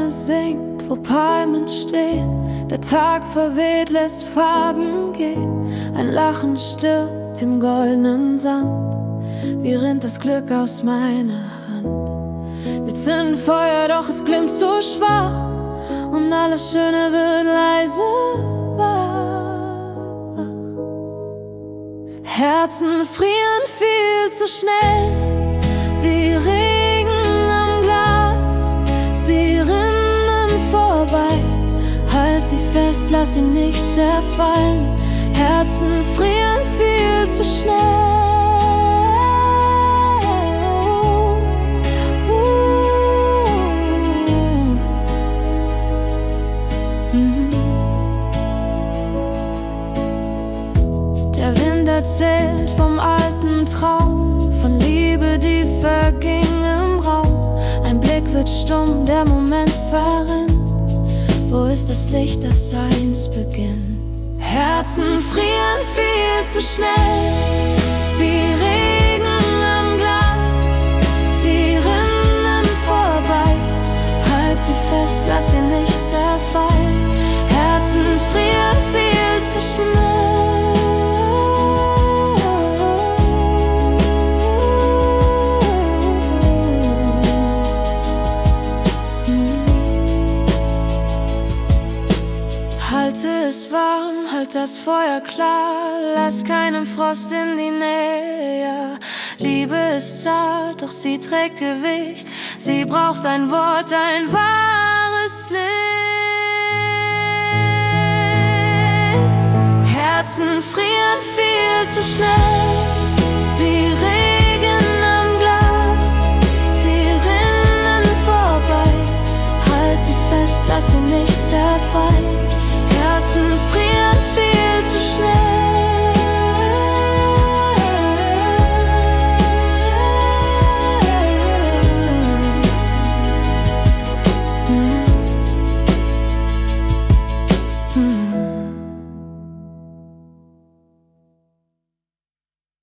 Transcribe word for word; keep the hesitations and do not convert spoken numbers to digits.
Sonne sinkt, wo Palmen stehen, der Tag verweht, lässt Farben gehen. Ein Lachen stirbt im goldenen Sand. Wie rinnt das Glück aus meiner Hand? Wir zünden Feuer, doch es glimmt zu schwach, und alles Schöne wird leise wach. Herzen frieren viel zu schnell, wie Regen am Glas. Sie rinnen vorbei, halt sie fest, lass sie nicht zerfallen. Herzen frieren viel zu schnell. Der Wind erzählt vom alten Traum, von Liebe, die verging im Raum. Ein Blick wird stumm, der Moment verrinnt. Wo ist das Licht, das eins beginnt? Herzen frieren viel zu schnell, wie Regen am Glas. Sie rinnen vorbei, halt sie fest, lass sie nicht zerfallen. Herzen frieren viel zu schnell. Halte es warm, halt das Feuer klar, lass keinen Frost in die Nähe. Liebe ist zart, doch sie trägt Gewicht. Sie braucht ein Wort, ein wahres Licht. Herzen frieren viel zu schnell,